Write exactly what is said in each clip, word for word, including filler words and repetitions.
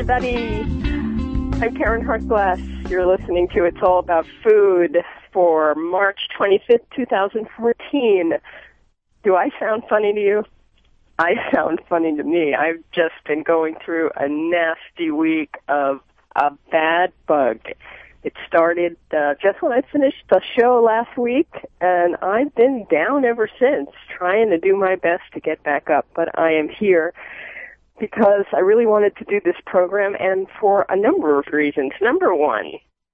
everybody. I'm Karen Hartglass. You're listening to It's All About Food for March twenty-fifth, twenty fourteen. Do I sound funny to you? I sound funny to me. I've just been going through a nasty week of a bad bug. It started uh, just when I finished the show last week, and I've been down ever since, trying to do my best to get back up. But I am here because I really wanted to do this program, and for a number of reasons. Number one,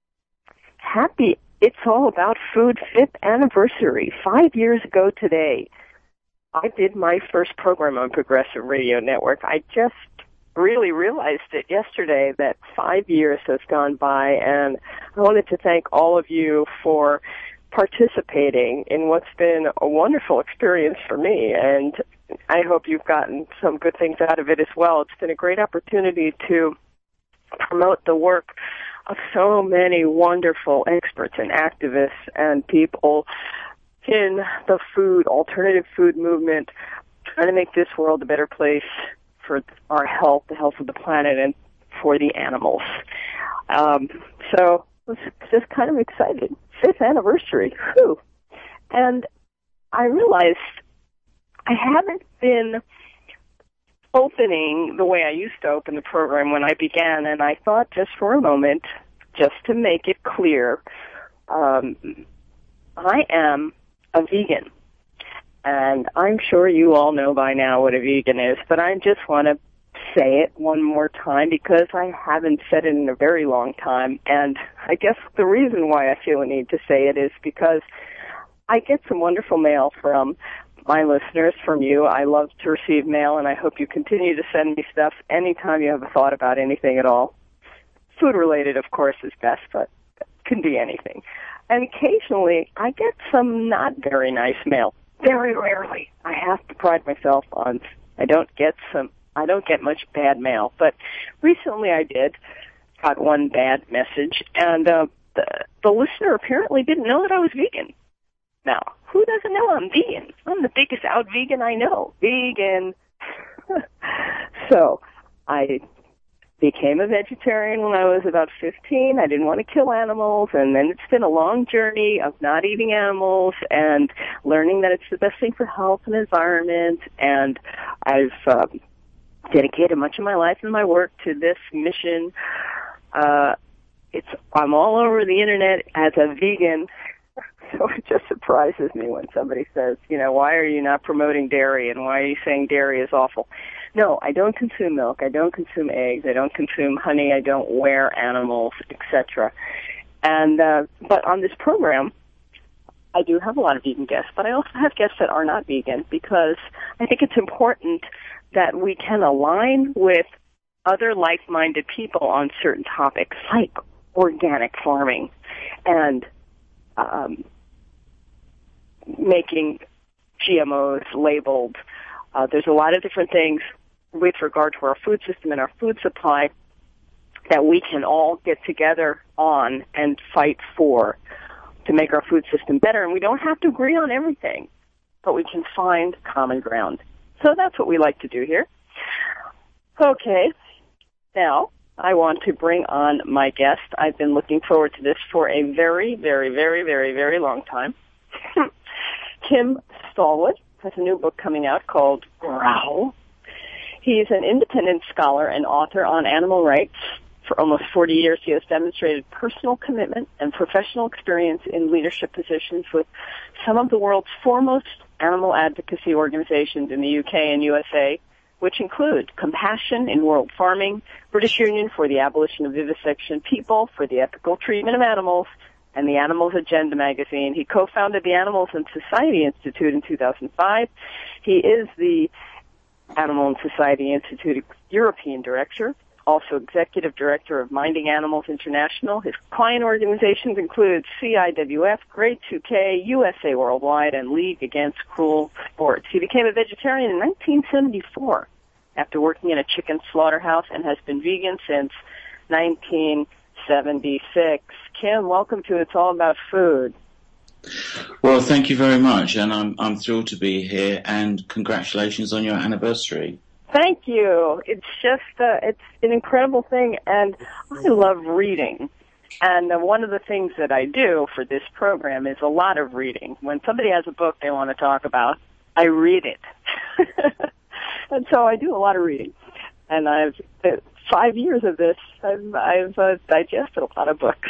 happy It's All About Food fifth anniversary. Five years ago today, I did my first program on Progressive Radio Network. I just really realized it yesterday that five years has gone by, and I wanted to thank all of you for participating in what's been a wonderful experience for me, and I hope you've gotten some good things out of it as well. It's been a great opportunity to promote the work of so many wonderful experts and activists and people in the food, alternative food movement, trying to make this world a better place for our health, the health of the planet, and for the animals. Um, so I was just kind of excited. Fifth anniversary. Whew. And I realized I haven't been opening the way I used to open the program when I began, and I thought just for a moment, just to make it clear, um, I am a vegan. And I'm sure you all know by now what a vegan is, but I just want to say it one more time because I haven't said it in a very long time. And I guess the reason why I feel a need to say it is because I get some wonderful mail from my listeners, from you. I love to receive mail, and I hope you continue to send me stuff anytime you have a thought about anything at all. Food-related, of course, is best, but it can be anything. And occasionally, I get some not very nice mail. Very rarely. I have to pride myself on I don't get some I don't get much bad mail, but recently I did got one bad message, and uh, the the listener apparently didn't know that I was vegan. Now, who doesn't know I'm vegan? I'm the biggest out vegan I know. Vegan. So, I became a vegetarian when I was about fifteen. I didn't want to kill animals, and then it's been a long journey of not eating animals and learning that it's the best thing for health and environment, and I've um, dedicated much of my life and my work to this mission. Uh, it's I'm all over the internet as a vegan, so it just surprises me when somebody says, you know, why are you not promoting dairy, and why are you saying dairy is awful? No, I don't consume milk, I don't consume eggs, I don't consume honey, I don't wear animals, et cetera. And, uh, but on this program, I do have a lot of vegan guests, but I also have guests that are not vegan because I think it's important that we can align with other like-minded people on certain topics, like organic farming and um, making G M Os labeled. Uh, there's a lot of different things with regard to our food system and our food supply that we can all get together on and fight for to make our food system better. And we don't have to agree on everything, but we can find common ground. So that's what we like to do here. Okay, now I want to bring on my guest. I've been looking forward to this for a very, very, very, very, very long time. Kim Stallwood has a new book coming out called Growl. He's an independent scholar and author on animal rights. For almost forty years, he has demonstrated personal commitment and professional experience in leadership positions with some of the world's foremost animal advocacy organizations in the U K and U S A, which include Compassion in World Farming, British Union for the Abolition of Vivisection, People for the Ethical Treatment of Animals, and the Animals Agenda magazine. He co-founded the Animals and Society Institute in two thousand five. He is the Animal and Society Institute European Director, also Executive Director of Minding Animals International. His client organizations include C I W F, Grade two K, U S A Worldwide, and League Against Cruel Sports. He became a vegetarian in nineteen seventy-four after working in a chicken slaughterhouse and has been vegan since nineteen seventy-six. Kim, welcome to It's All About Food. Well, thank you very much, and I'm I'm thrilled to be here, and congratulations on your anniversary. Thank you. It's just, uh, it's an incredible thing, and I love reading. And uh, one of the things that I do for this program is a lot of reading. When somebody has a book they want to talk about, I read it. And so I do a lot of reading. And I've, uh, five years of this, I've, I've uh, digested a lot of books,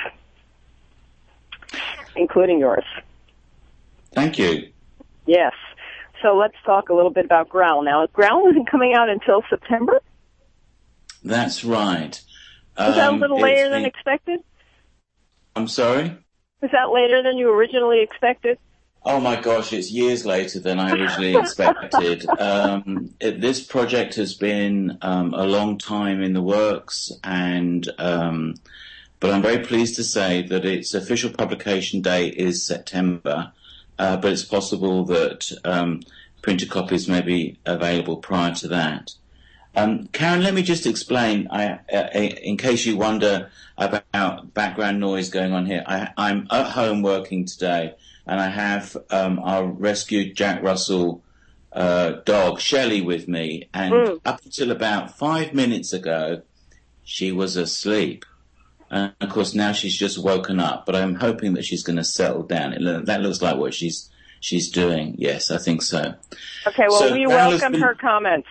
including yours. Thank you. Yes. So let's talk a little bit about Growl. Now, Growl isn't coming out until September? That's right. Is that a little um, later than expected? I'm sorry? Is that later than you originally expected? Oh my gosh, it's years later than I originally expected. Um, it, this project has been um, a long time in the works, and um, but I'm very pleased to say that its official publication date is September, uh, but it's possible that um, printed copies may be available prior to that. Um, Karen, let me just explain, I, uh, in case you wonder about background noise going on here. I, I'm at home working today, and I have um, our rescued Jack Russell uh, dog, Shelley, with me. And mm. up until about five minutes ago, she was asleep. And, of course, now she's just woken up. But I'm hoping that she's going to settle down. It, that looks like what she's she's doing. Yes, I think so. Okay, well, so we welcome been... her comments.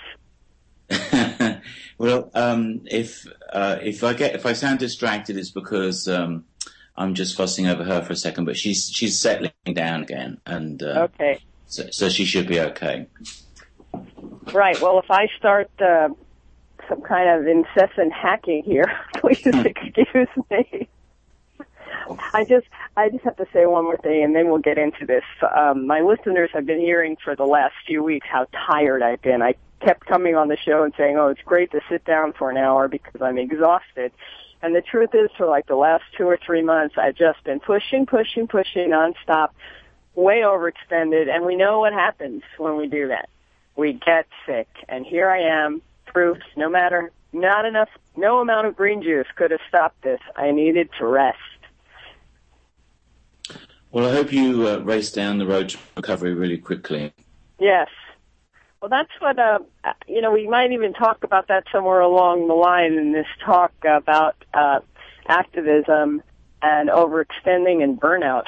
Well, um, if uh, if I get if I sound distracted, it's because um, I'm just fussing over her for a second. But she's she's settling down again, and uh, okay, so, so she should be okay. Right. Well, if I start uh, some kind of incessant hacking here, please excuse me. I just I just have to say one more thing, and then we'll get into this. Um, my listeners have been hearing for the last few weeks how tired I've been. I kept coming on the show and saying, oh, it's great to sit down for an hour because I'm exhausted. And the truth is, for like the last two or three months, I've just been pushing, pushing, pushing nonstop, way overextended. And we know what happens when we do that. We get sick. And here I am, proof, no matter, not enough, no amount of green juice could have stopped this. I needed to rest. Well, I hope you uh, race down the road to recovery really quickly. Yes. Well, that's what, uh, you know, we might even talk about that somewhere along the line in this talk about uh, activism and overextending and burnout.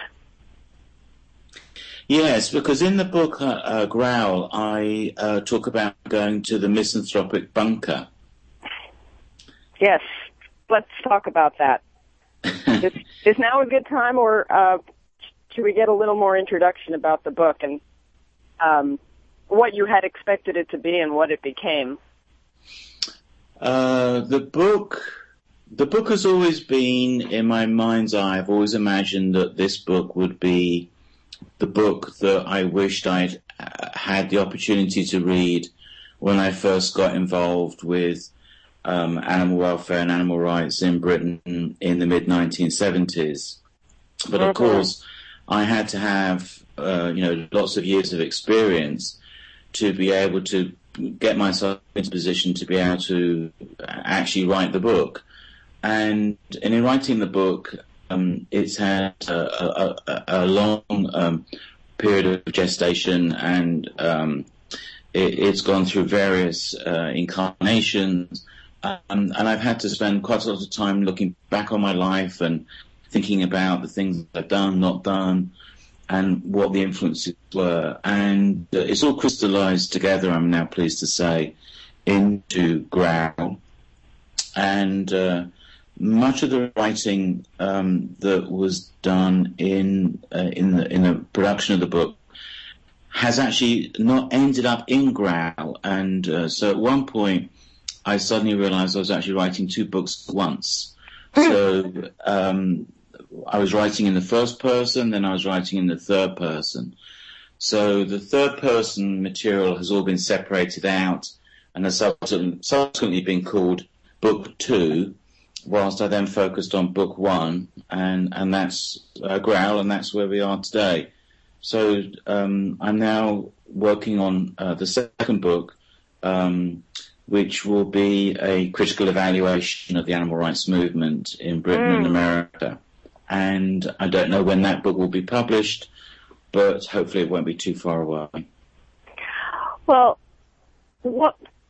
Yes, because in the book, uh, uh, Growl, I uh, talk about going to the misanthropic bunker. Yes, let's talk about that. is, is now a good time, or uh, should we get a little more introduction about the book and um what you had expected it to be and what it became? Uh, the book, the book has always been in my mind's eye. I've always imagined that this book would be the book that I wished I'd had the opportunity to read when I first got involved with um, animal welfare and animal rights in Britain in the mid nineteen seventies. But of mm-hmm. course, I had to have uh, you know lots of years of experience to be able to get myself into a position to be able to actually write the book. And, and in writing the book, um, it's had a, a, a long um, period of gestation, and um, it, it's gone through various uh, incarnations. Um, and I've had to spend quite a lot of time looking back on my life and thinking about the things I've done, not done, and what the influences were. And uh, it's all crystallized together, I'm now pleased to say, into Growl. And uh, much of the writing um, that was done in uh, in the in the production of the book has actually not ended up in Growl. And uh, so at one point, I suddenly realized I was actually writing two books at once. So um I was writing in the first person, then I was writing in the third person. So the third person material has all been separated out and has subsequently been called Book Two, whilst I then focused on Book One, and, and that's uh, Growl, and that's where we are today. So um, I'm now working on uh, the second book, um, which will be a critical evaluation of the animal rights movement in Britain mm. and America. And I don't know when that book will be published, but hopefully it won't be too far away. Well, what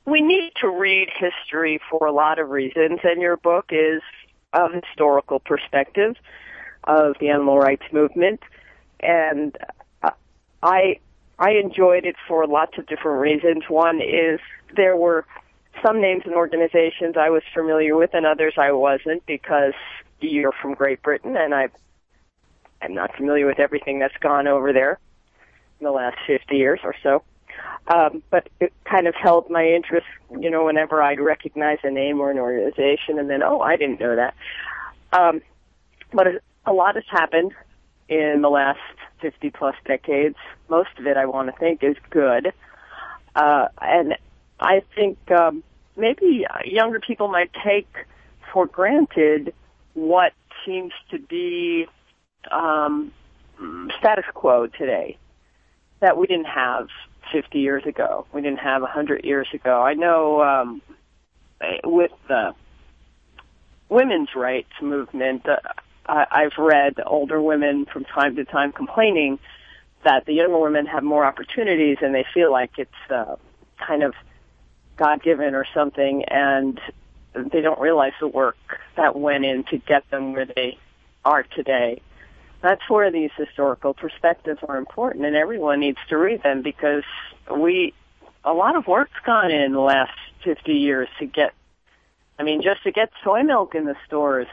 we need to read history for a lot of reasons, and your book is a historical perspective of the animal rights movement, and I I enjoyed it for lots of different reasons. One is there were some names and organizations I was familiar with and others I wasn't, because you're from Great Britain and I, I'm not familiar with everything that's gone over there in the last fifty years or so. Um, but it kind of held my interest, you know, whenever I'd recognize a name or an organization and then, oh, I didn't know that. Um, but a lot has happened in the last fifty plus decades. Most of it, I want to think, is good. Uh, and I think um, maybe younger people might take for granted what seems to be um, status quo today that we didn't have fifty years ago. We didn't have one hundred years ago. I know um, with the women's rights movement, uh, I, I've read older women from time to time complaining that the younger women have more opportunities and they feel like it's uh, kind of God-given or something, and they don't realize the work that went in to get them where they are today. That's where these historical perspectives are important, and everyone needs to read them, because we, a lot of work's gone in the last fifty years to get, I mean, just to get soy milk in the stores.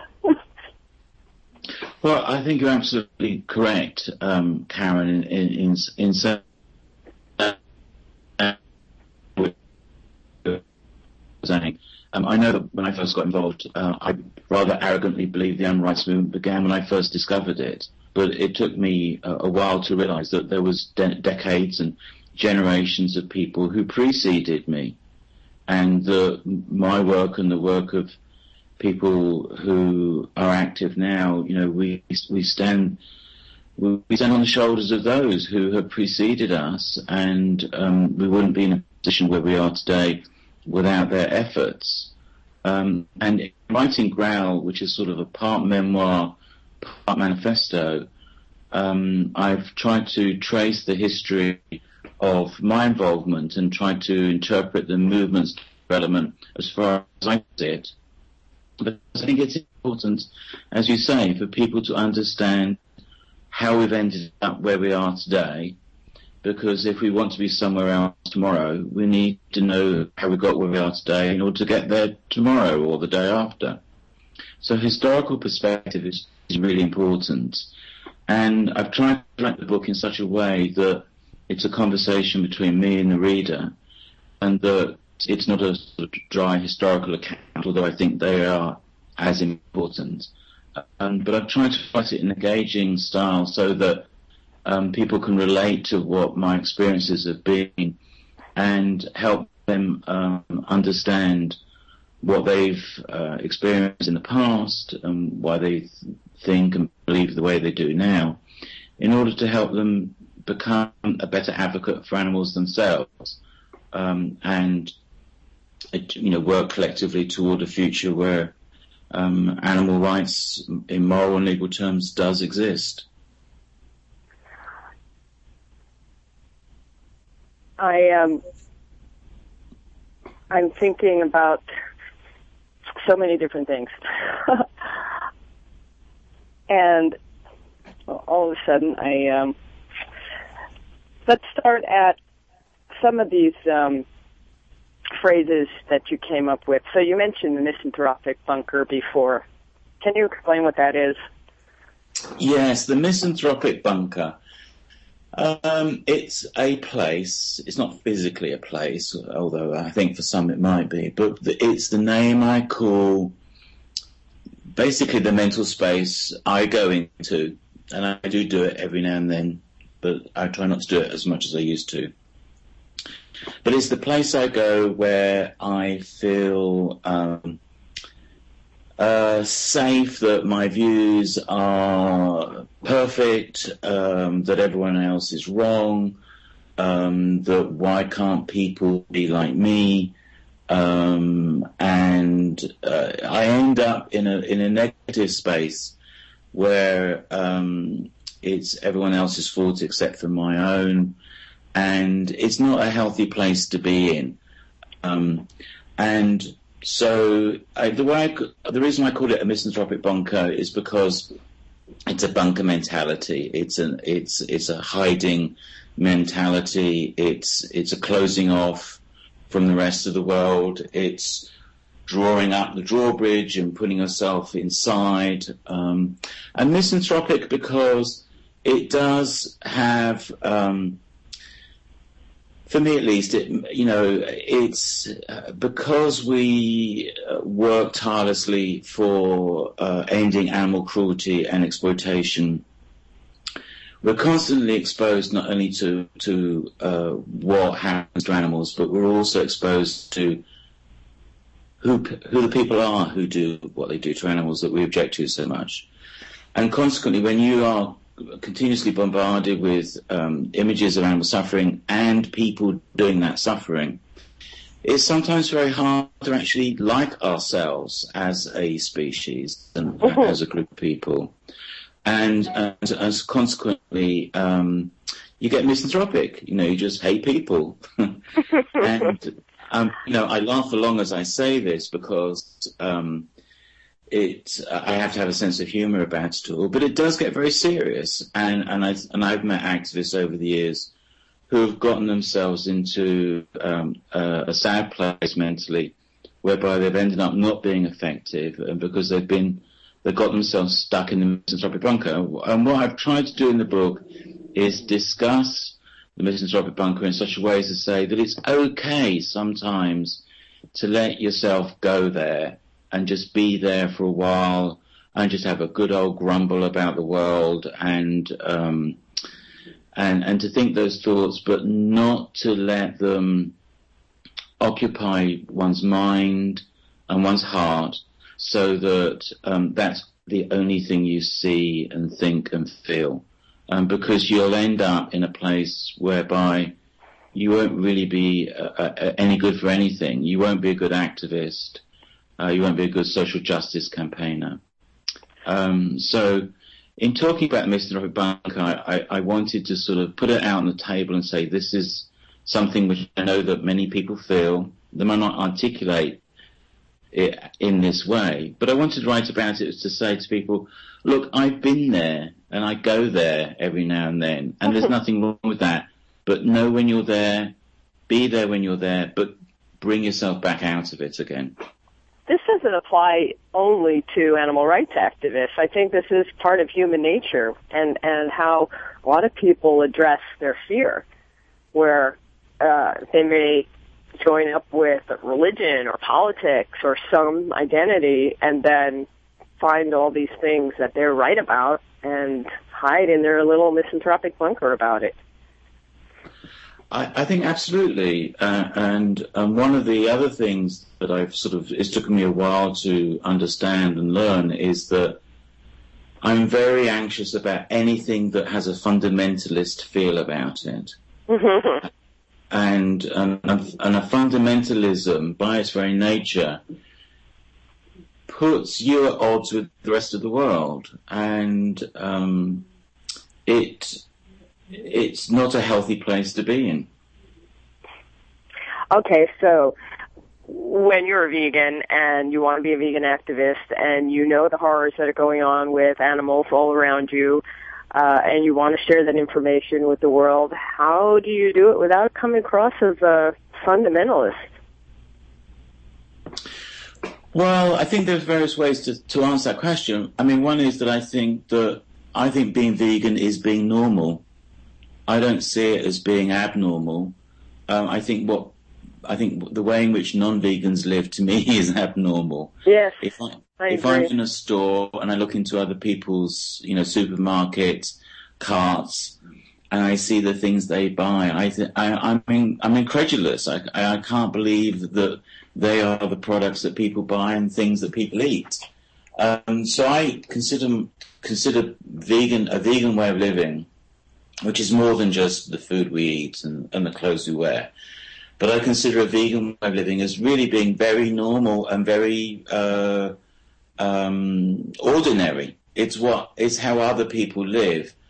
Well, I think you're absolutely correct, um, Karen, in, in, in saying Um, I know that when I first got involved, uh, I rather arrogantly believed the animal rights movement began when I first discovered it. But it took me a, a while to realize that there was de- decades and generations of people who preceded me. And the, my work and the work of people who are active now, you know, we we stand we stand on the shoulders of those who have preceded us, and um, we wouldn't be in a position where we are today without their efforts. Um, and in writing Growl, which is sort of a part memoir, part manifesto, um, I've tried to trace the history of my involvement and tried to interpret the movement's development as far as I see it. But I think it's important, as you say, for people to understand how we've ended up where we are today, because if we want to be somewhere else tomorrow, we need to know how we got where we are today in order to get there tomorrow or the day after. So historical perspective is, is really important. And I've tried to write the book in such a way that it's a conversation between me and the reader, and that it's not a sort of dry historical account, although I think they are as important. Um, but I've tried to write it in an engaging style so that Um, people can relate to what my experiences have been and help them um, understand what they've uh, experienced in the past and why they th- think and believe the way they do now, in order to help them become a better advocate for animals themselves, um, and you know, work collectively toward a future where um, animal rights, in moral and legal terms, does exist. I um, I'm thinking about so many different things, and all of a sudden, I um, let's start at some of these um, phrases that you came up with. So you mentioned the misanthropic bunker before. Can you explain what that is? Yes, the misanthropic bunker. Um, it's a place. It's not physically a place, although I think for some it might be. But the, it's the name I call basically the mental space I go into, and I do do it every now and then, but I try not to do it as much as I used to. But it's the place I go where I feel um, uh, safe, that my views are perfect, um, that everyone else is wrong, um, that why can't people be like me, um, and uh, I end up in a in a negative space where um, it's everyone else's fault except for my own, and it's not a healthy place to be in. Um, and so I, the way I, the reason I call it a misanthropic bunker is because it's a bunker mentality. It's an it's it's a hiding mentality. It's it's a closing off from the rest of the world. It's drawing up the drawbridge and putting yourself inside. Um, and misanthropic because it does have, um, for me at least, it, you know, it's uh, because we uh, work tirelessly for uh, ending animal cruelty and exploitation. We're constantly exposed not only to to uh, what happens to animals, but we're also exposed to who who the people are who do what they do to animals that we object to so much. And consequently, when you are continuously bombarded with um, images of animal suffering and people doing that suffering, it's sometimes very hard to actually like ourselves as a species and mm-hmm. as a group of people. And as, as consequently, um, you get misanthropic. You know, you just hate people. and, um, you know, I laugh along as I say this because um, it. I have to have a sense of humour about it all. But it does get very serious. And, and, I, and I've met activists over the years who have gotten themselves into um, a, a sad place mentally, whereby they've ended up not being effective and because they've been They got themselves stuck in the misanthropic bunker. And what I've tried to do in the book is discuss the misanthropic bunker in such a way as to say that it's okay sometimes to let yourself go there and just be there for a while and just have a good old grumble about the world and um, and and to think those thoughts, but not to let them occupy one's mind and one's heart, so that um, that's the only thing you see and think and feel. Um, because you'll end up in a place whereby you won't really be uh, uh, any good for anything. You won't be a good activist. Uh, you won't be a good social justice campaigner. Um, so in talking about the misanthropic bunker, I, I, I wanted to sort of put it out on the table and say this is something which I know that many people feel. They might not articulate it in this way, but I wanted to write about it to say to people, look, I've been there and I go there every now and then, and there's nothing wrong with that, but know when you're there, be there when you're there, but bring yourself back out of it again. This doesn't apply only to animal rights activists. I think this is part of human nature and, and how a lot of people address their fear, where uh, they may join up with religion or politics or some identity and then find all these things that they're right about and hide in their little misanthropic bunker about it. I, I think absolutely. Uh, and um, one of the other things that I've sort of, it's taken me a while to understand and learn is that I'm very anxious about anything that has a fundamentalist feel about it. And, um, and a fundamentalism, by its very nature, puts you at odds with the rest of the world, and um, it it's not a healthy place to be in. Okay, so when you're a vegan and you want to be a vegan activist, and you know the horrors that are going on with animals all around you, Uh, and you want to share that information with the world, how do you do it without coming across as a fundamentalist? Well, I think there's various ways to, to answer that question. I mean, one is that I think that I think being vegan is being normal. I don't see it as being abnormal. Um, I think what I think the way in which non-vegans live to me is abnormal. Yes. If I, I if agree. I'm in a store and I look into other people's, you know, supermarket carts and I see the things they buy, I th- I, I'm in, I'm incredulous. I, I can't believe that they are the products that people buy and things that people eat. Um, so I consider consider vegan a vegan way of living, which is more than just the food we eat and, and the clothes we wear. But I consider a vegan way of living as really being very normal and very uh, um, ordinary. It's what it's how other people live,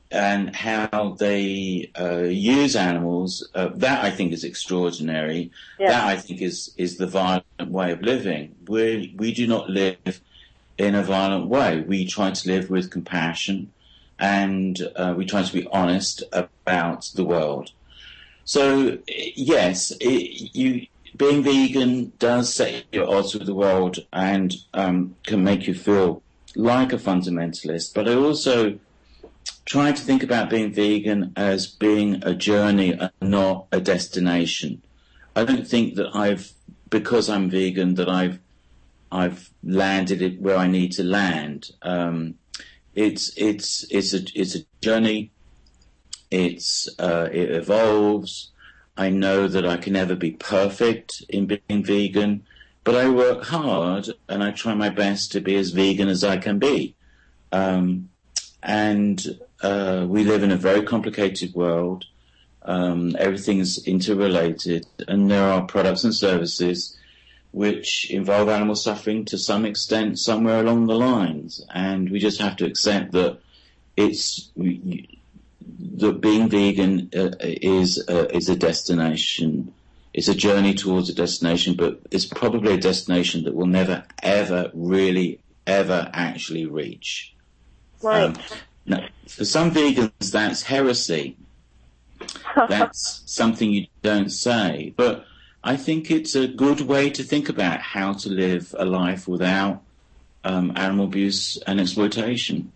and how they uh, use animals, uh, that I think is extraordinary. Yeah. That I think is, is the violent way of living. We we do not live in a violent way. We try to live with compassion, and uh, we try to be honest about the world. So yes, it, you being vegan does set you at odds with the world and um, can make you feel like a fundamentalist. But I also try to think about being vegan as being a journey and not a destination. I don't think that I've, because I'm vegan, that I've I've landed it where I need to land. Um, it's it's it's a it's a journey. It's uh, it evolves. I know that I can never be perfect in being vegan, but I work hard and I try my best to be as vegan as I can be. Um, and uh, we live in a very complicated world. Um, everything's interrelated, and there are products and services which involve animal suffering to some extent somewhere along the lines, and we just have to accept that it's that being vegan uh, is uh, is a destination. It's a journey towards a destination, but it's probably a destination that we'll never, ever, really, ever actually reach. Right. Um, now, for some vegans, that's heresy. That's something you don't say. But I think it's a good way to think about how to live a life without um, animal abuse and exploitation.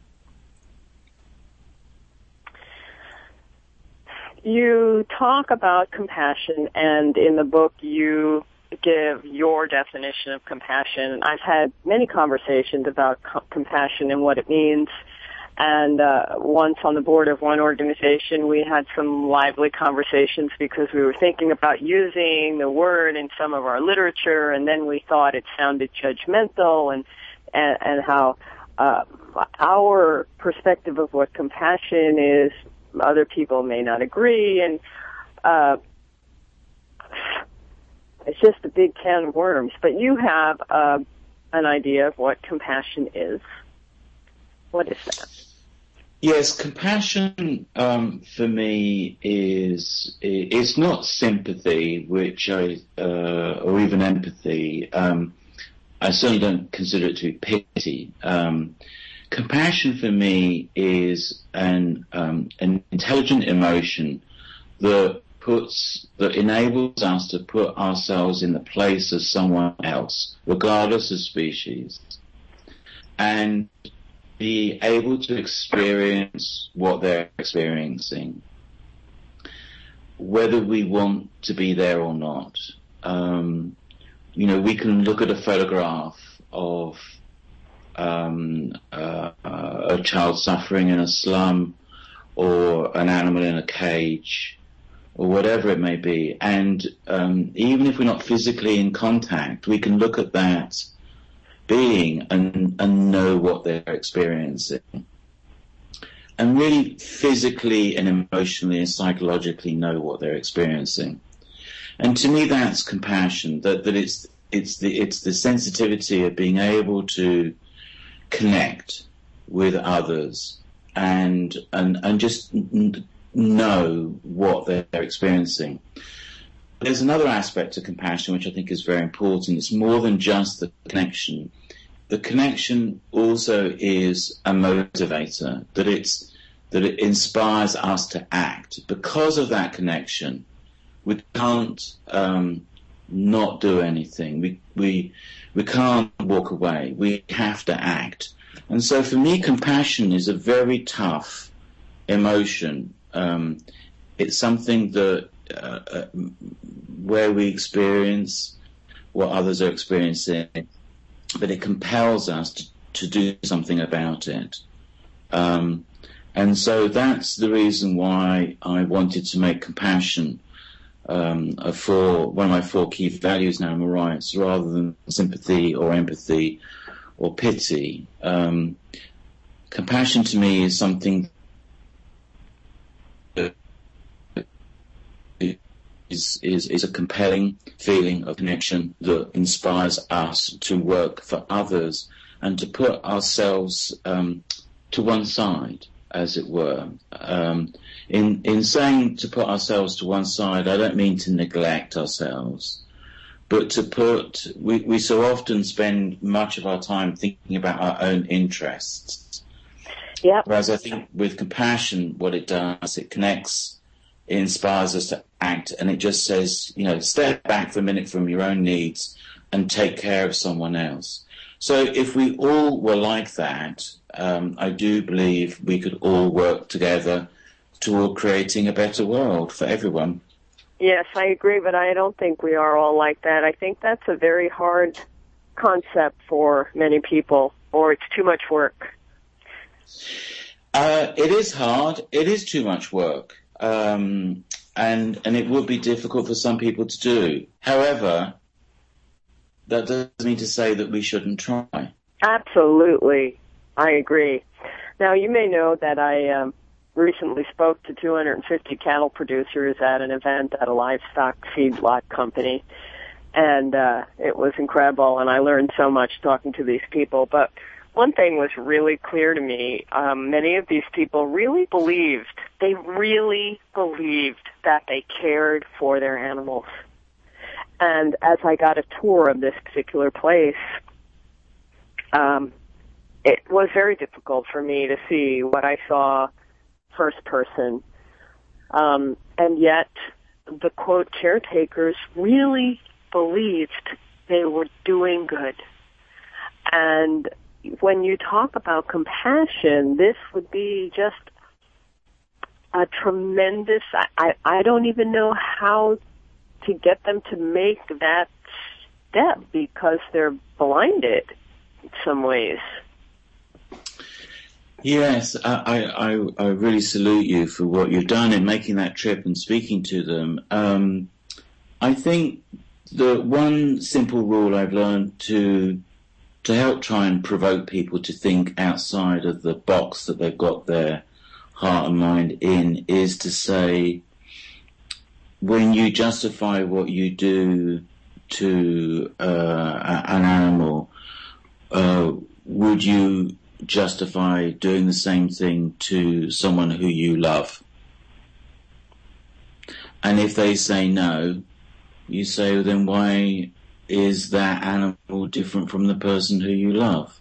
You talk about compassion, and in the book you give your definition of compassion. I've had many conversations about co- compassion and what it means. And uh, once on the board of one organization, we had some lively conversations because we were thinking about using the word in some of our literature, and then we thought it sounded judgmental, and and, and how uh, our perspective of what compassion is, other people may not agree, and uh, it's just a big can of worms. But you have uh, an idea of what compassion is. What is that? Yes, compassion um, for me is it's not sympathy, which I uh, or even empathy. Um, I certainly don't consider it to be pity. Um, compassion for me is an um, an intelligent emotion that puts that enables us to put ourselves in the place of someone else, regardless of species, and be able to experience what they're experiencing, whether we want to be there or not. Um, you know, we can look at a photograph of um, uh, uh, a child suffering in a slum, or an animal in a cage, or whatever it may be, and um, even if we're not physically in contact, we can look at that being and, and know what they're experiencing, and really physically and emotionally and psychologically know what they're experiencing. And to me, that's compassion. That that it's it's the it's the sensitivity of being able to connect with others and and and just n- know what they're experiencing. There's another aspect to compassion which I think is very important. It's more than just the connection. The connection also is a motivator, that it's that it inspires us to act. Because of that connection, we can't um, not do anything. We we we can't walk away. We have to act. And so for me, compassion is a very tough emotion. Um, it's something that uh, uh, where we experience what others are experiencing, but it compels us to, to do something about it. Um, and so that's the reason why I wanted to make compassion um, a four, one of my four key values in animal rights, rather than sympathy or empathy or pity. Um, compassion to me is something that Is, is, is a compelling feeling of connection that inspires us to work for others and to put ourselves um, to one side. as it were. Um, in in saying to put ourselves to one side, I don't mean to neglect ourselves, but to put, we, we so often spend much of our time thinking about our own interests. Yep. Whereas I think with compassion, what it does, it connects, it inspires us to act, and it just says, you know, step back for a minute from your own needs and take care of someone else. So if we all were like that, um, I do believe we could all work together toward creating a better world for everyone. Yes, I agree, but I don't think we are all like that. I think that's a very hard concept for many people, or it's too much work. Uh, it is hard. It is too much work. Um, and, and it would be difficult for some people to do. However, that doesn't mean to say that we shouldn't try. Absolutely. I agree. Now, you may know that I um, recently spoke to two hundred fifty cattle producers at an event at a livestock feedlot company, and uh, it was incredible, and I learned so much talking to these people. But one thing was really clear to me. Um, many of these people really believed, they really believed that they cared for their animals. And as I got a tour of this particular place, um, it was very difficult for me to see what I saw first person. Um, and yet, the, quote, caretakers really believed they were doing good. And when you talk about compassion, this would be just a tremendous, I, I, I don't even know how to get them to make that step because they're blinded in some ways. Yes, I, I, I really salute you for what you've done in making that trip and speaking to them. Um, I think the one simple rule I've learned to to help try and provoke people to think outside of the box that they've got their heart and mind in is to say, when you justify what you do to uh, an animal, uh, would you justify doing the same thing to someone who you love? And if they say no, you say, well, then why is that animal different from the person who you love?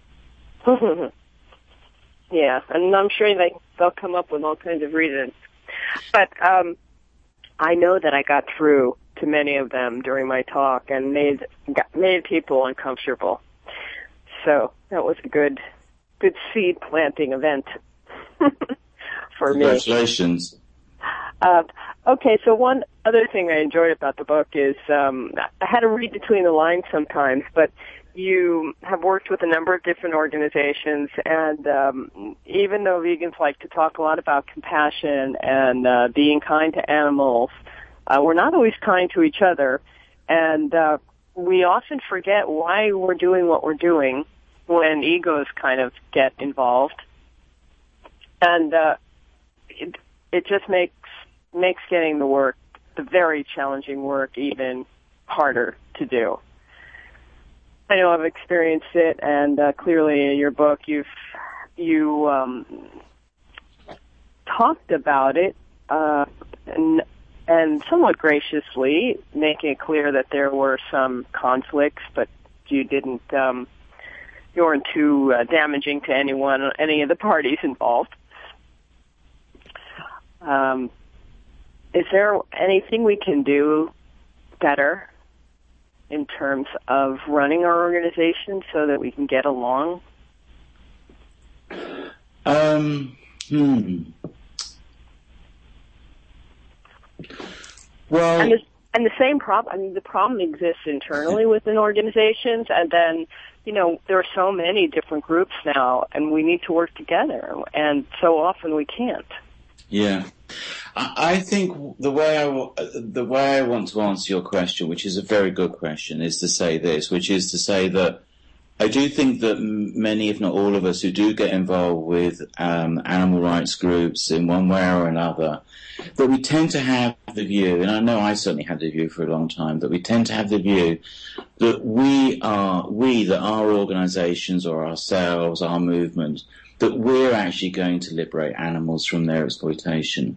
Yeah, and I'm sure they, they'll come up with all kinds of reasons. But um, I know that I got through to many of them during my talk and made got, made people uncomfortable. So that was a good good seed planting event for me. Congratulations. Uh, okay, so one other thing I enjoyed about the book is um, I had to read between the lines sometimes, but you have worked with a number of different organizations, and um, even though vegans like to talk a lot about compassion and uh, being kind to animals, uh, we're not always kind to each other, and uh, we often forget why we're doing what we're doing when egos kind of get involved, and uh, it, it just makes makes getting the work, the very challenging work, even harder to do. I know I've experienced it, and uh, clearly in your book you've you um, talked about it, uh, and, and somewhat graciously making it clear that there were some conflicts, but you didn't, um, you weren't too uh, damaging to anyone, any of the parties involved. Um, is there anything we can do better in terms of running our organization so that we can get along? Um, hmm. Well, and the, and the same problem. I mean, the problem exists internally within organizations, and then you know there are so many different groups now, and we need to work together, and so often we can't. Yeah, I, I think the way I the way I want to answer your question, which is a very good question, is to say this, which is to say that I do think that many, if not all of us, who do get involved with um, animal rights groups in one way or another, that we tend to have the view, and I know I certainly had the view for a long time, that we tend to have the view that we are, we, that our organisations or ourselves, our movement, that we're actually going to liberate animals from their exploitation.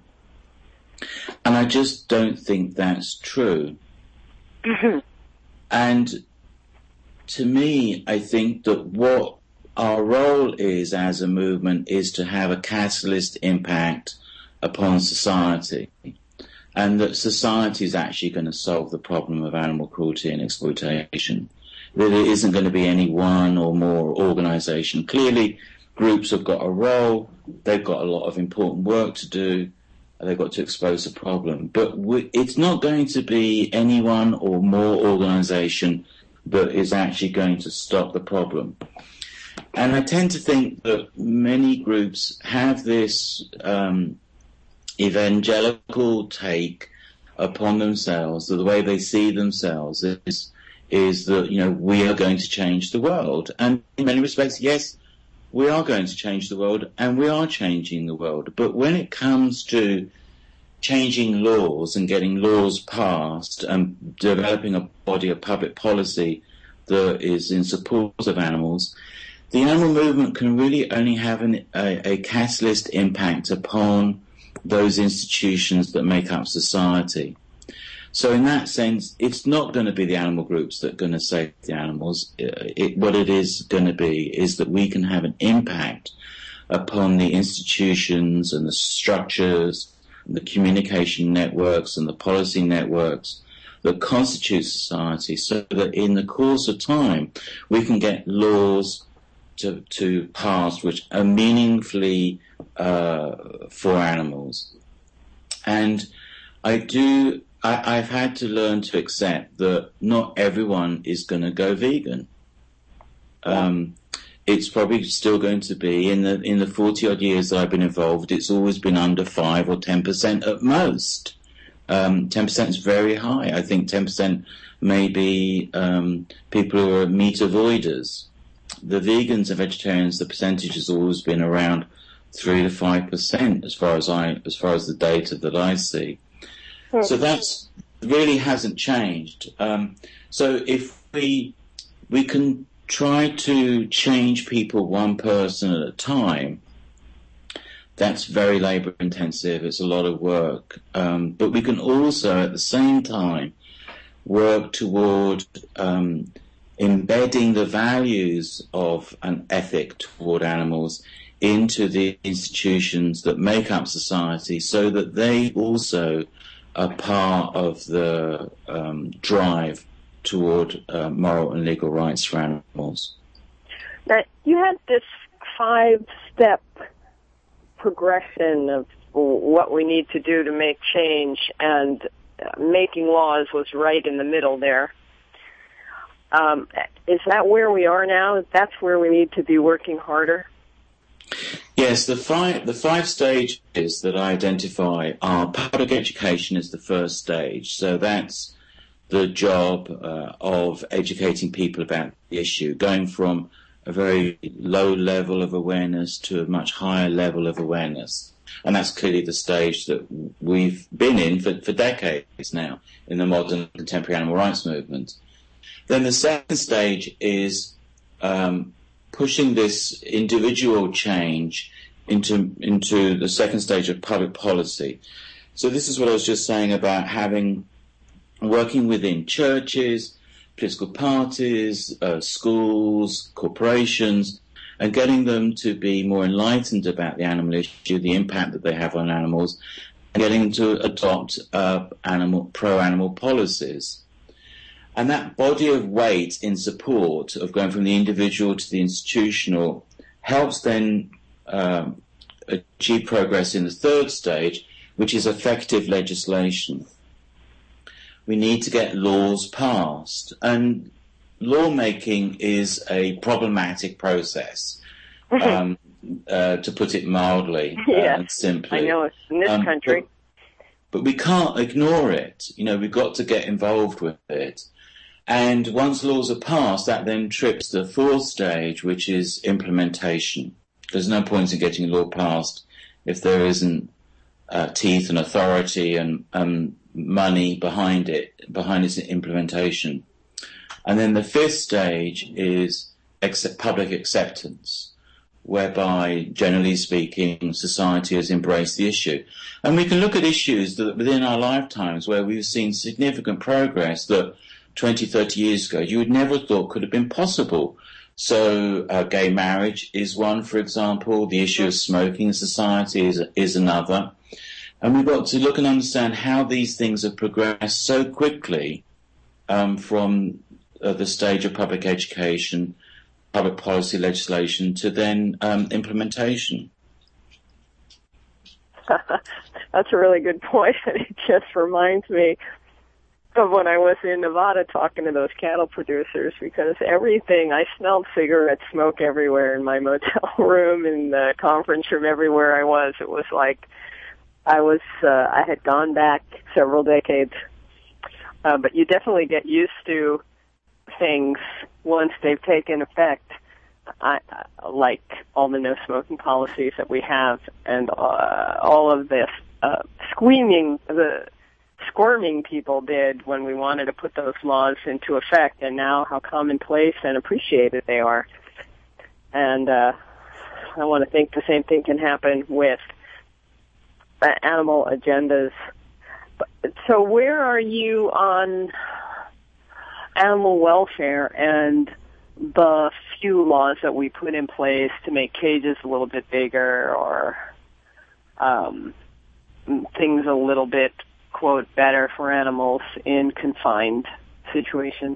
And I just don't think that's true. Mm-hmm. And to me, I think that what our role is as a movement is to have a catalyst impact upon society, and that society is actually going to solve the problem of animal cruelty and exploitation. That it isn't going to be any one or more organisation. Clearly, groups have got a role, they've got a lot of important work to do, they've got to expose the problem. But we, it's not going to be any one or more organisation that is actually going to stop the problem. And I tend to think that many groups have this um, evangelical take upon themselves, that the way they see themselves is, is that, you know, we are going to change the world. And in many respects, yes, we are going to change the world, and we are changing the world. But when it comes to changing laws and getting laws passed and developing a body of public policy that is in support of animals, the animal movement can really only have an, a, a catalyst impact upon those institutions that make up society. So in that sense, it's not going to be the animal groups that are going to save the animals. It, it, what it is going to be is that we can have an impact upon the institutions and the structures, the communication networks and the policy networks that constitute society, so that in the course of time we can get laws to, to pass which are meaningfully uh, for animals. And I do, I, I've had to learn to accept that not everyone is going to go vegan. Um, It's probably still going to be, in the in the forty odd years that I've been involved, it's always been under five or ten percent at most. Um, ten percent is very high. I think ten percent may be um, people who are meat avoiders. The vegans and vegetarians, the percentage has always been around three to five percent, as far as I, as far as the data that I see. Mm-hmm. So that's really hasn't changed. Um, so if we we can try to change people one person at a time, that's very labour intensive, it's a lot of work. Um, but we can also at the same time work toward um, embedding the values of an ethic toward animals into the institutions that make up society, so that they also are part of the um, drive toward uh, moral and legal rights for animals. Now, you had this five-step progression of what we need to do to make change, and uh, making laws was right in the middle there. Um, is that where we are now? That's where we need to be working harder? Yes, the five the five stages that I identify are public education is the first stage. So that's the job uh, of educating people about the issue, going from a very low level of awareness to a much higher level of awareness. And that's clearly the stage that we've been in for, for decades now in the modern contemporary animal rights movement. Then the second stage is um, pushing this individual change into into the second stage of public policy. So this is what I was just saying about having working within churches, political parties, uh, schools, corporations, and getting them to be more enlightened about the animal issue, the impact that they have on animals, and getting them to adopt uh, animal pro-animal policies. And that body of weight in support of going from the individual to the institutional helps then um, achieve progress in the third stage, which is effective legislation. We need to get laws passed, and lawmaking is a problematic process, um, uh, to put it mildly uh, yeah, and simply. I know, it's in this um, country. But, but we can't ignore it. You know, we've got to get involved with it. And once laws are passed, that then trips the fourth stage, which is implementation. There's no point in getting a law passed if there isn't uh, teeth and authority and um, money behind it, behind its implementation. And then the fifth stage is accept, public acceptance, whereby, generally speaking, society has embraced the issue. And we can look at issues that within our lifetimes where we've seen significant progress that twenty, thirty years ago you would never have thought could have been possible. So uh, gay marriage is one, for example. The issue of smoking in society is, is another. And we've got to look and understand how these things have progressed so quickly um, from uh, the stage of public education, public policy legislation, to then um, implementation. That's a really good point. It just reminds me of when I was in Nevada talking to those cattle producers, because everything, I smelled cigarette smoke everywhere in my motel room, in the conference room, everywhere I was. It was like I was, uh, I had gone back several decades. Uh, but you definitely get used to things once they've taken effect. I, I like all the no smoking policies that we have, and uh, all of this uh, squeaming, the squirming people did when we wanted to put those laws into effect, and now how commonplace and appreciated they are. And uh, I want to think the same thing can happen with animal agendas. So where are you on animal welfare and the few laws that we put in place to make cages a little bit bigger, or um, things a little bit, quote, better for animals in confined situations?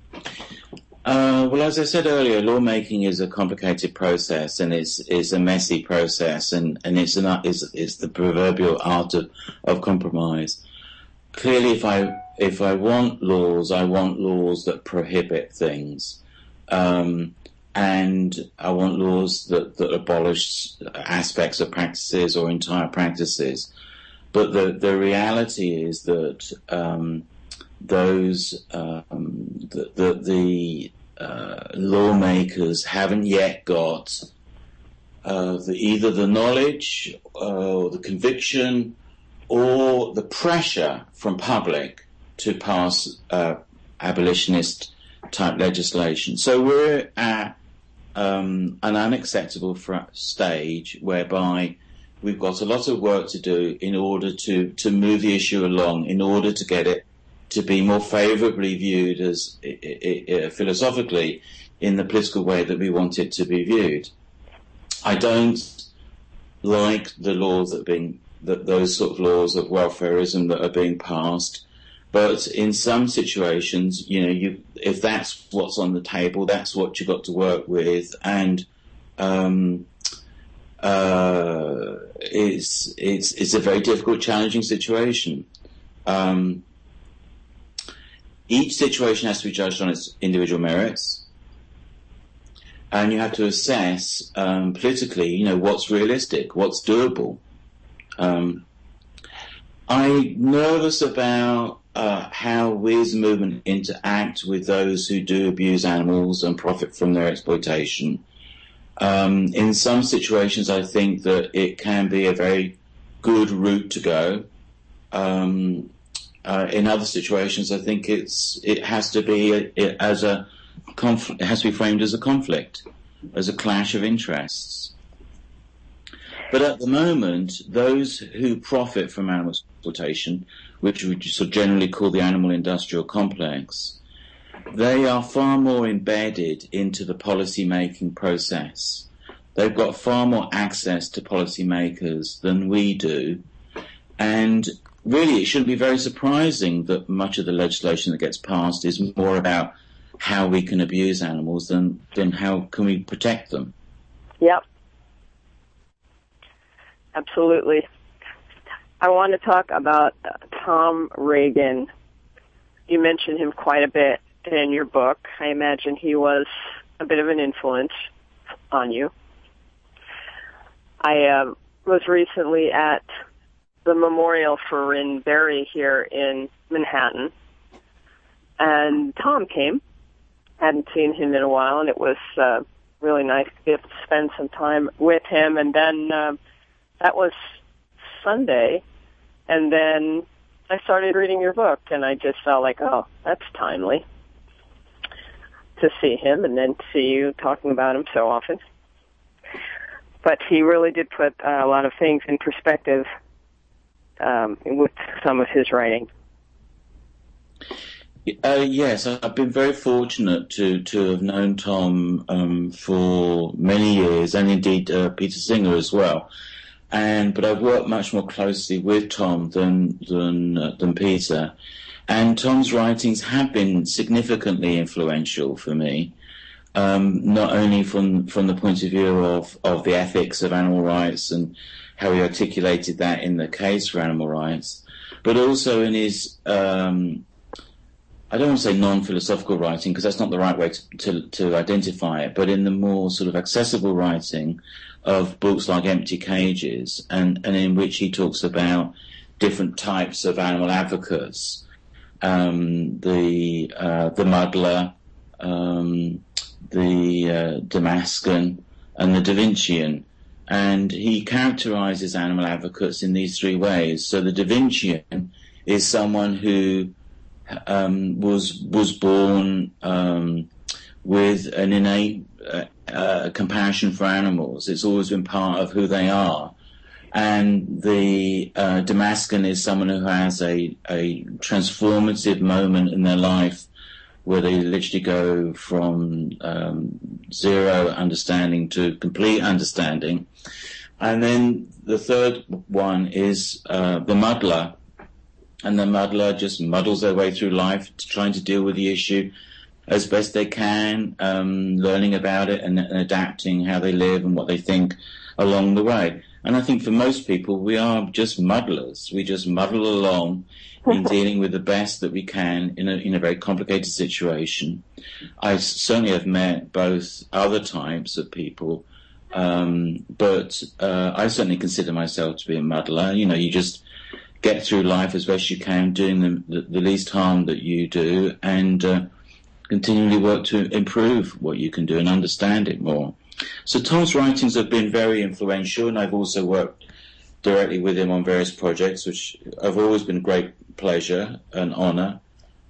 Uh, well, as I said earlier, lawmaking is a complicated process, and it's, it's a messy process, and, and it's, an, it's, it's the proverbial art of, of compromise. Clearly, if I if I want laws, I want laws that prohibit things. Um, and I want laws that, that abolish aspects of practices or entire practices. But the, the reality is that um, those um, the the, the uh, lawmakers haven't yet got uh, the, either the knowledge or the conviction or the pressure from public to pass uh, abolitionist type legislation. So we're at um, an unacceptable fr- stage whereby we've got a lot of work to do in order to, to move the issue along, in order to get it to be more favourably viewed as I, I, I, philosophically in the political way that we want it to be viewed. I don't like the laws that are being that those sort of laws of welfareism that are being passed. But in some situations, you know, you, if that's what's on the table, that's what you've got to work with. And, um, uh, it's, it's, it's a very difficult, challenging situation. Um, each situation has to be judged on its individual merits. And you have to assess, um, politically, you know, what's realistic, what's doable. Um, I'm nervous about uh, how we as a movement interact with those who do abuse animals and profit from their exploitation. Um, in some situations, I think that it can be a very good route to go. Um, uh, in other situations, I think it's it has to be a, it, as a conflict. It has to be framed as a conflict, as a clash of interests. But at the moment, those who profit from animal exploitation, which we sort of generally call the animal industrial complex, they are far more embedded into the policy-making process. They've got far more access to policymakers than we do. And really, it shouldn't be very surprising that much of the legislation that gets passed is more about how we can abuse animals than, than how can we protect them. Yep. Absolutely. I want to talk about uh, Tom Regan. You mentioned him quite a bit in your book. I imagine he was a bit of an influence on you. I uh, was recently at the memorial for Rin Berry here in Manhattan, and Tom came. Hadn't seen him in a while, and it was uh, really nice to be able to spend some time with him. And then uh, that was Sunday, and then I started reading your book, and I just felt like, oh, that's timely to see him and then see you talking about him so often. But he really did put uh, a lot of things in perspective um, with some of his writing. Uh, yes, I've been very fortunate to, to have known Tom um, for many years, and indeed uh, Peter Singer as well. And but I've worked much more closely with Tom than than uh, than Peter. And Tom's writings have been significantly influential for me, um, not only from from the point of view of, of the ethics of animal rights and how he articulated that in the case for animal rights, but also in his, um, I don't want to say non-philosophical writing, because that's not the right way to, to, to identify it, but in the more sort of accessible writing of books like Empty Cages, and, and in which he talks about different types of animal advocates. Um, the uh, the muddler, um, the uh, Damascan, and the Da Vincian, and he characterizes animal advocates in these three ways. So the Da Vincian is someone who um, was was born um, with an innate uh, uh, compassion for animals. It's always been part of who they are. And the uh, Damascan is someone who has a, a transformative moment in their life where they literally go from um, zero understanding to complete understanding. And then the third one is uh, the muddler. And the muddler just muddles their way through life, trying to deal with the issue as best they can, um, learning about it and, and adapting how they live and what they think along the way. And I think for most people, we are just muddlers. We just muddle along in dealing with the best that we can in a, in a very complicated situation. I certainly have met both other types of people, um, but uh, I certainly consider myself to be a muddler. You know, you just get through life as best you can, doing the, the, the least harm that you do, and uh, continually work to improve what you can do and understand it more. So Tom's writings have been very influential, and I've also worked directly with him on various projects, which have always been a great pleasure and honour.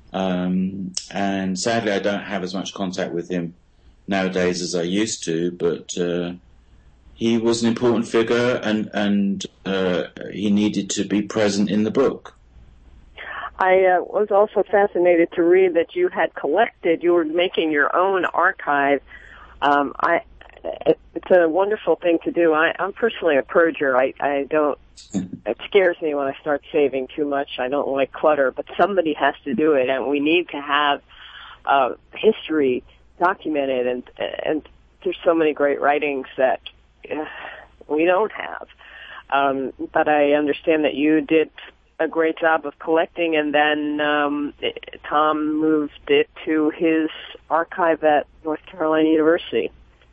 Um, and sadly, I don't have as much contact with him nowadays as I used to, but uh, he was an important figure, and, and uh, he needed to be present in the book. I uh, was also fascinated to read that you had collected, you were making your own archive. Um, I It's a wonderful thing to do. I, I'm personally a purger. I, I don't, it scares me when I start saving too much. I don't like clutter, but somebody has to do it, and we need to have uh, history documented, and, and there's so many great writings that uh, we don't have. Um, but I understand that you did a great job of collecting, and then um, it, Tom moved it to his archive at North Carolina University.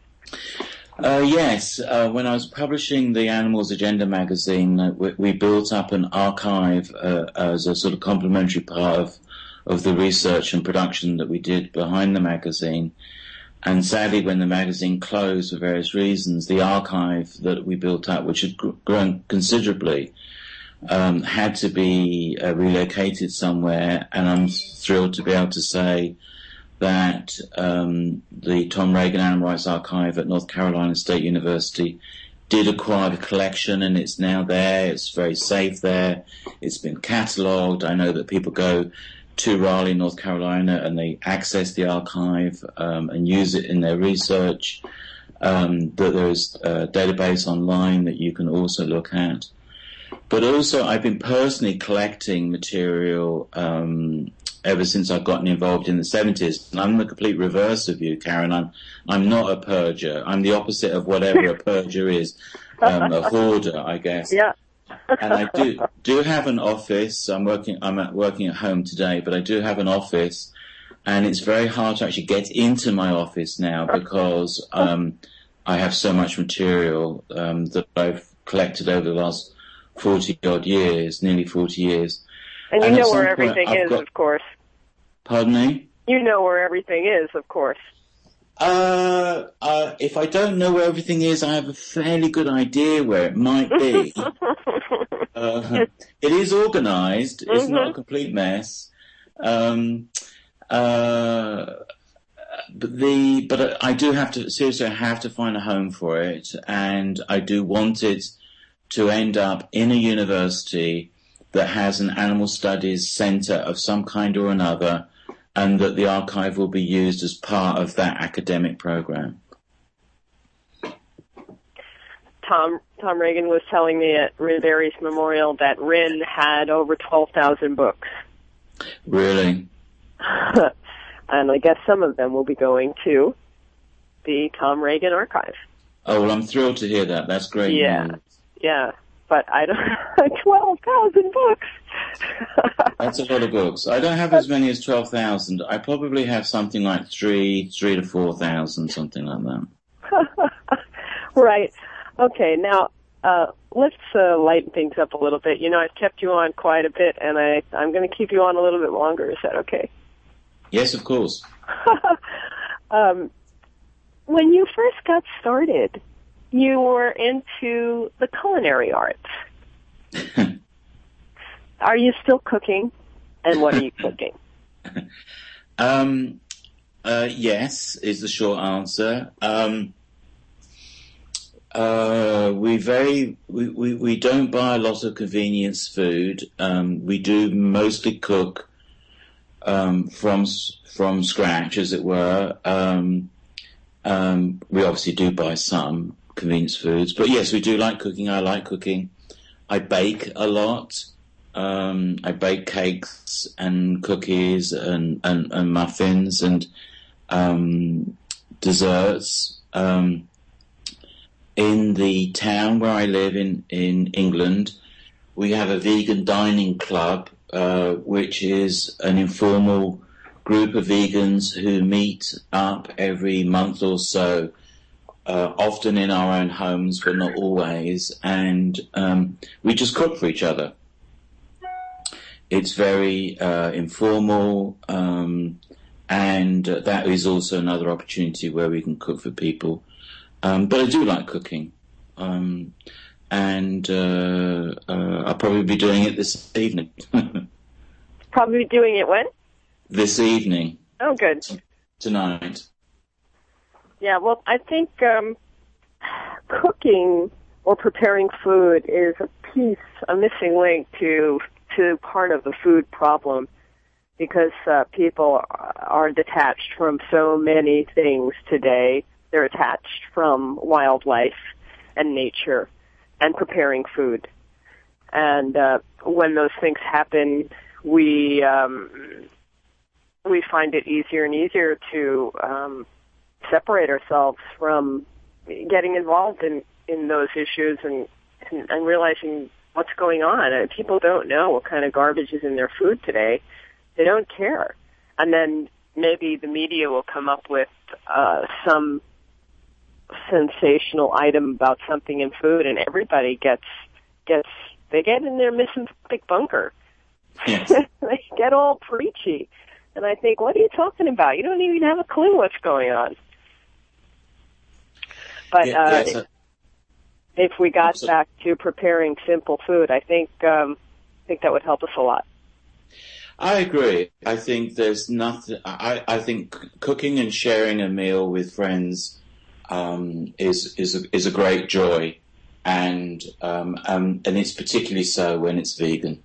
Uh, yes, uh, when I was publishing the Animals Agenda magazine, uh, we, we built up an archive uh, as a sort of complementary part of, of the research and production that we did behind the magazine. And sadly, when the magazine closed for various reasons, the archive that we built up, which had gr- grown considerably, um, had to be uh, relocated somewhere. And I'm thrilled to be able to say that um, the Tom Reagan Animal Rights Archive at North Carolina State University did acquire the collection, and it's now there. It's very safe there. It's been catalogued. I know that people go to Raleigh, North Carolina, and they access the archive um, and use it in their research. Um, that there's a database online that you can also look at. But also, I've been personally collecting material um, ever since I've gotten involved in the seventies. And I'm the complete reverse of you, Karen. I'm I'm not a purger. I'm the opposite of whatever a purger is, um, a hoarder, I guess. Yeah. And I do do have an office. I'm working. I'm at, working at home today, but I do have an office, and it's very hard to actually get into my office now because um, I have so much material um, that I've collected over the last forty odd years, nearly forty years. And you and know where everything I've is, got, of course. Pardon me? You know where everything is, of course. Uh, uh, if I don't know where everything is, I have a fairly good idea where it might be. uh, it is organised. It's mm-hmm. not a complete mess. Um, uh, but the but I do have to seriously. I have to find a home for it, and I do want it to end up in a university that has an animal studies centre of some kind or another, and that the archive will be used as part of that academic program. Tom Tom Reagan was telling me at Rin Berry's memorial that Rin had over twelve thousand books. Really? And I guess some of them will be going to the Tom Reagan archive. Oh, well, I'm thrilled to hear that. That's great Yeah, news. yeah. But I don't, twelve thousand books. That's a lot of books. I don't have as many as twelve thousand. I probably have something like three, three to four thousand, something like that. Right. Okay, now, uh, let's uh, lighten things up a little bit. You know, I've kept you on quite a bit, and I, I'm going to keep you on a little bit longer. Is that okay? Yes, of course. um, when you first got started, you were into the culinary arts. Are you still cooking? And what are you cooking? um, uh, yes, is the short answer. Um, uh, we very we, we, we don't buy a lot of convenience food. Um, we do mostly cook um, from from scratch, as it were. Um, um, we obviously do buy some convenience foods, but yes, we do like cooking. I like cooking. I bake a lot. Um, I bake cakes and cookies and, and, and muffins and um, desserts. Um, in the town where I live in, in England, we have a vegan dining club, uh, which is an informal group of vegans who meet up every month or so, uh, often in our own homes, but not always, and um, we just cook for each other. It's very uh, informal, um, and uh, that is also another opportunity where we can cook for people. Um, but I do like cooking, um, and uh, uh, I'll probably be doing it this evening. Probably doing it when? This evening. Oh, good. T- tonight. Yeah, well, I think um, cooking or preparing food is a piece, a missing link to to part of the food problem, because uh, people are detached from so many things today. They're attached from wildlife and nature and preparing food. And uh, when those things happen, we um, we find it easier and easier to um, separate ourselves from getting involved in, in those issues and, and, and realizing what's going on. And people don't know what kind of garbage is in their food today. They don't care. And then maybe the media will come up with uh, some sensational item about something in food, and everybody gets gets they get in their misanthropic bunker. Yes. They get all preachy, and I think, what are you talking about? You don't even have a clue what's going on. But yeah, uh, yes, if, if we got absolutely. back to preparing simple food, I think um, I think that would help us a lot. I agree. I think there's nothing. I, I think cooking and sharing a meal with friends um, is is a, is a great joy, and um, um, and it's particularly so when it's vegan.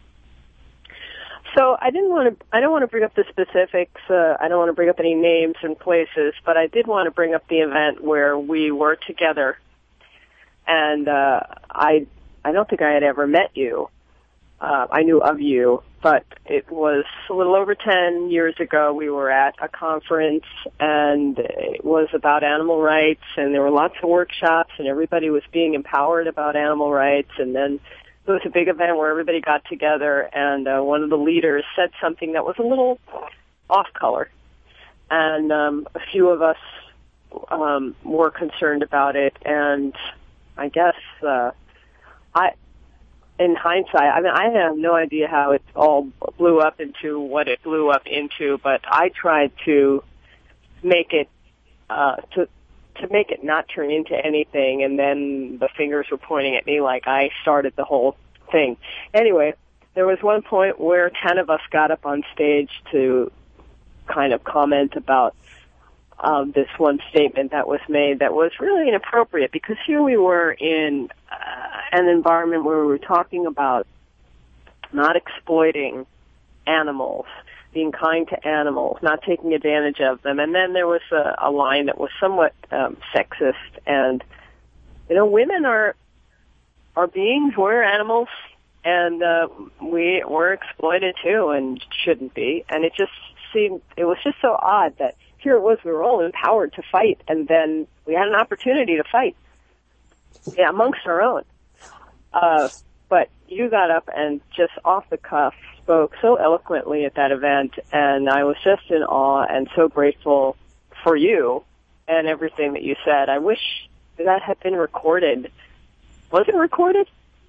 So I didn't want to. I don't want to bring up the specifics. Uh, I don't want to bring up any names and places, but I did want to bring up the event where we were together, and uh, I I don't think I had ever met you. Uh, I knew of you, but it was a little over ten years ago. We were at a conference, and it was about animal rights, and there were lots of workshops, and everybody was being empowered about animal rights. And then there was a big event where everybody got together, and uh, one of the leaders said something that was a little off-color. And um, a few of us um, were concerned about it, and I guess uh, I... in hindsight, I mean, I have no idea how it all blew up into what it blew up into, but I tried to make it, uh, to, to make it not turn into anything, and then the fingers were pointing at me like I started the whole thing. Anyway, there was one point where ten of us got up on stage to kind of comment about um, this one statement that was made that was really inappropriate, because here we were in uh, an environment where we were talking about not exploiting animals, being kind to animals, not taking advantage of them. And then there was a, a line that was somewhat um, sexist. And, you know, women are are beings, we're animals, and uh, we, we're exploited too and shouldn't be. And it just seemed, it was just so odd that here it was, we were all empowered to fight, and then we had an opportunity to fight, yeah, amongst our own. Uh, but you got up and just off the cuff spoke so eloquently at that event, and I was just in awe and so grateful for you and everything that you said. I wish that had been recorded. Was it recorded?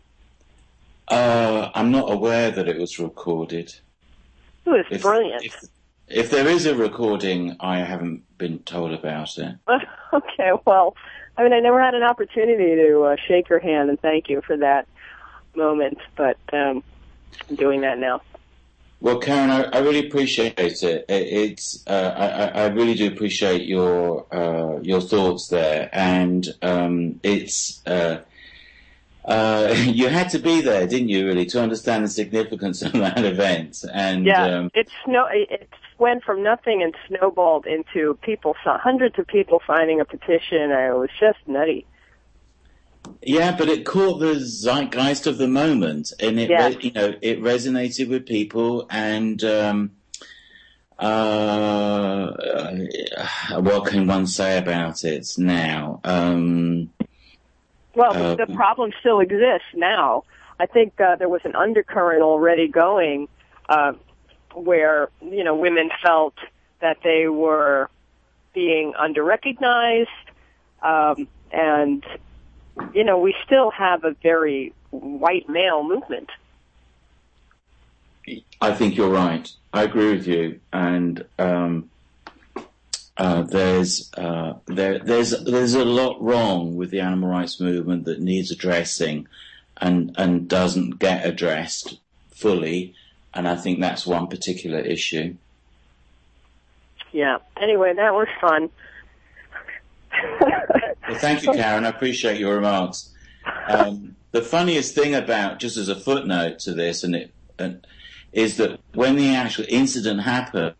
Uh, I'm not aware that it was recorded. It was if, brilliant. If, if there is a recording, I haven't been told about it. Okay, well, I mean, I never had an opportunity to uh, shake your hand and thank you for that moment, but um, I'm doing that now. Well, Karen, I, I really appreciate it. it it's uh, I, I really do appreciate your uh, your thoughts there, and um, it's uh, uh, you had to be there, didn't you? Really, to understand the significance of that event. And yeah, um, it snow it went from nothing and snowballed into people, hundreds of people signing a petition. And it was just nutty. Yeah, but it caught the zeitgeist of the moment, and it, yeah. re- you know, it resonated with people. And um, uh, what can one say about it now? Um, well, uh, the problem still exists now. I think uh, there was an undercurrent already going uh, where, you know, women felt that they were being under-recognized, um, and you know, we still have a very white male movement. I think you're right. I agree with you. And um, uh, there's uh, there there's there's a lot wrong with the animal rights movement that needs addressing, and and doesn't get addressed fully. And I think that's one particular issue. Yeah. Anyway, that was fun. Well, thank you, Karen. I appreciate your remarks. Um, the funniest thing about, just as a footnote to this, and it and, is that when the actual incident happened,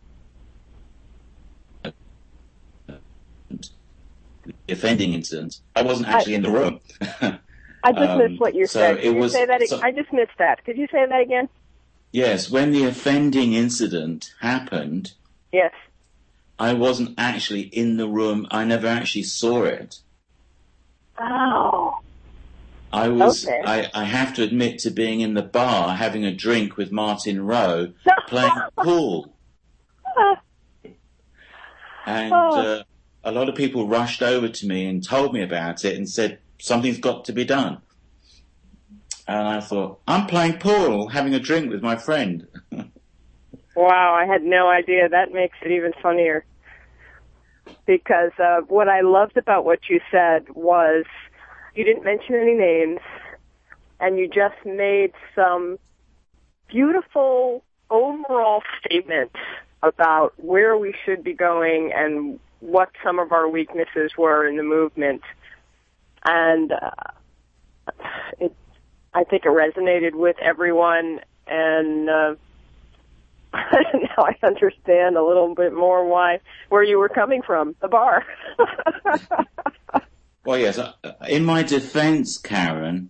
the offending incident, I wasn't actually I, in the room. I just um, missed what you so said. It Could was, you say that? so, I just missed that. Could you say that again? Yes, when the offending incident happened. Yes. I wasn't actually in the room. I never actually saw it. Oh. I was, okay. I, I have to admit to being in the bar, having a drink with Martin Rowe, playing pool. And uh, a lot of people rushed over to me and told me about it and said, something's got to be done. And I thought, I'm playing pool, having a drink with my friend. Wow, I had no idea. That makes it even funnier. Because uh, what I loved about what you said was you didn't mention any names, and you just made some beautiful overall statements about where we should be going and what some of our weaknesses were in the movement. And uh, it, I think it resonated with everyone, and uh, now I understand a little bit more why, where you were coming from, the bar. Well, yes, in my defense, Karen,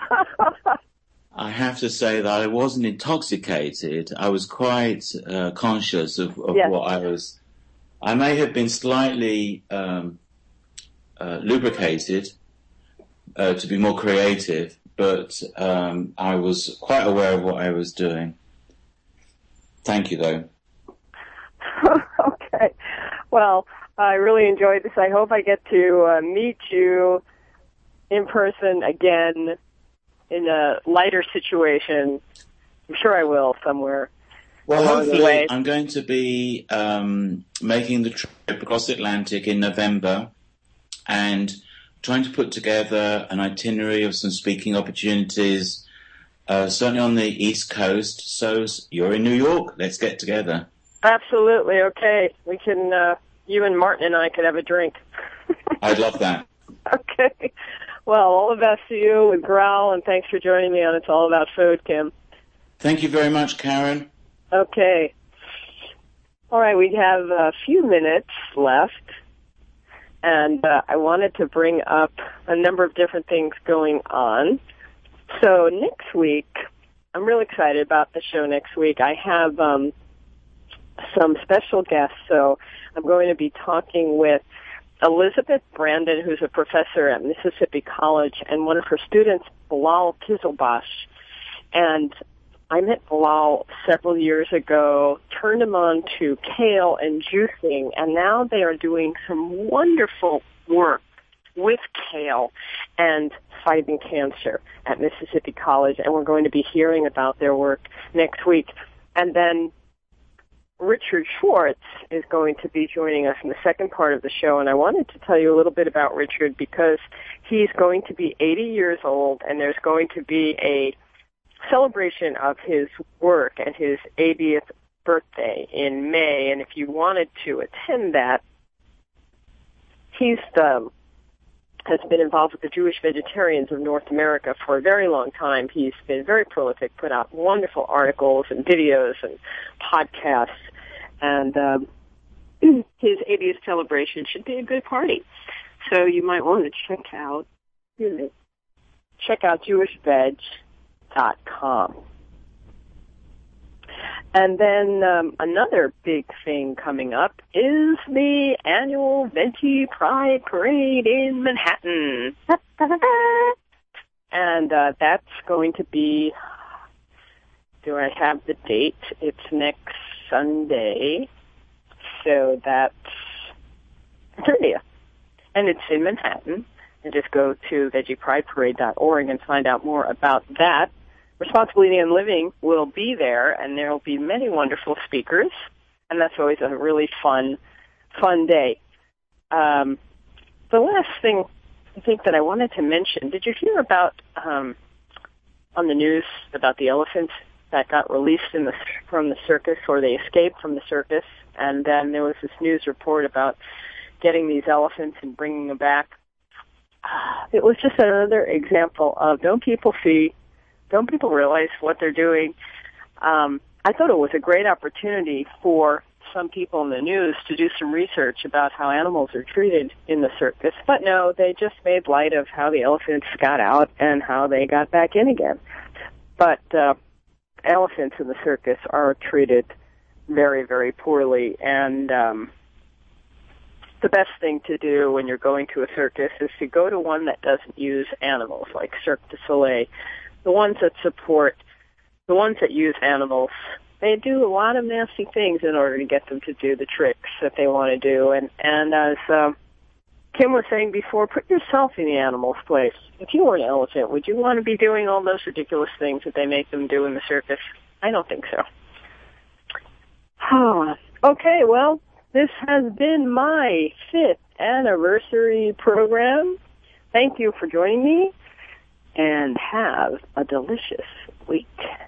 I have to say that I wasn't intoxicated. I was quite uh, conscious of, of yes. what I was. I may have been slightly um, uh, lubricated uh, to be more creative, but um, I was quite aware of what I was doing. Thank you, though. Okay. Well, I really enjoyed this. I hope I get to uh, meet you in person again in a lighter situation. I'm sure I will somewhere. Well, along the hopefully way. I'm going to be um, making the trip across the Atlantic in November and trying to put together an itinerary of some speaking opportunities, uh, certainly on the East Coast. So you're in New York. Let's get together. Absolutely. Okay. We can, uh, you and Martin and I could have a drink. I'd love that. Okay. Well, all the best to you with Growl, and thanks for joining me on It's All About Food, Kim. Thank you very much, Karen. Okay. All right, we have a few minutes left, and uh, I wanted to bring up a number of different things going on. So next week, I'm really excited about the show next week. I have um, some special guests, so I'm going to be talking with Elizabeth Brandon, who's a professor at Mississippi College, and one of her students, Bilal Kizilbash. And I met Bilal several years ago, turned him on to kale and juicing, and now they are doing some wonderful work with kale and fighting cancer at Mississippi College, and we're going to be hearing about their work next week. And then Richard Schwartz is going to be joining us in the second part of the show, and I wanted to tell you a little bit about Richard because he's going to be eighty years old, and there's going to be a celebration of his work and his eightieth birthday in May, and if you wanted to attend that, he's um, has been involved with the Jewish Vegetarians of North America for a very long time. He's been very prolific, put out wonderful articles and videos and podcasts, and um, his eightieth celebration should be a good party. So you might want to check out, you know, check out Jewish Veg dot com. And then um, another big thing coming up is the annual Venti Pride Parade in Manhattan. And uh, that's going to be, do I have the date? It's next Sunday. So that's thirtieth. And it's in Manhattan. And just go to veggie pride parade dot org and find out more about that. Responsibility and Living will be there, and there will be many wonderful speakers, and that's always a really fun, fun day. Um, the last thing I think that I wanted to mention, did you hear about um, on the news about the elephants that got released in the, from the circus, or they escaped from the circus, and then there was this news report about getting these elephants and bringing them back? It was just another example of don't people see, don't people realize what they're doing? Um, I thought it was a great opportunity for some people in the news to do some research about how animals are treated in the circus. But no, they just made light of how the elephants got out and how they got back in again. But uh, elephants in the circus are treated very, very poorly, and um, the best thing to do when you're going to a circus is to go to one that doesn't use animals, like Cirque du Soleil. The ones that support, the ones that use animals, they do a lot of nasty things in order to get them to do the tricks that they want to do. And, and as um, Kim was saying before, put yourself in the animal's place. If you were an elephant, would you want to be doing all those ridiculous things that they make them do in the circus? I don't think so. Okay, well, this has been my fifth anniversary program. Thank you for joining me, and have a delicious week.